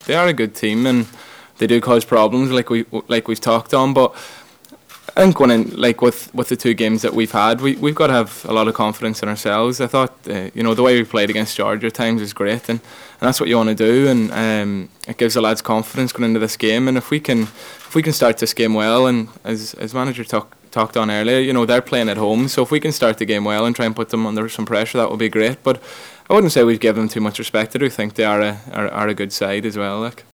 they are a good team, and they do cause problems like we've talked on. But I think when with the two games that we've had, we've got to have a lot of confidence in ourselves. I thought the way we played against Georgia at times is great, and that's what you want to do, and it gives the lads confidence going into this game. And if we can start this game well, and as manager talked on earlier, they're playing at home, so if we can start the game well and try and put them under some pressure, that would be great. But I wouldn't say we've given them too much respect. I do think they are a good side as well.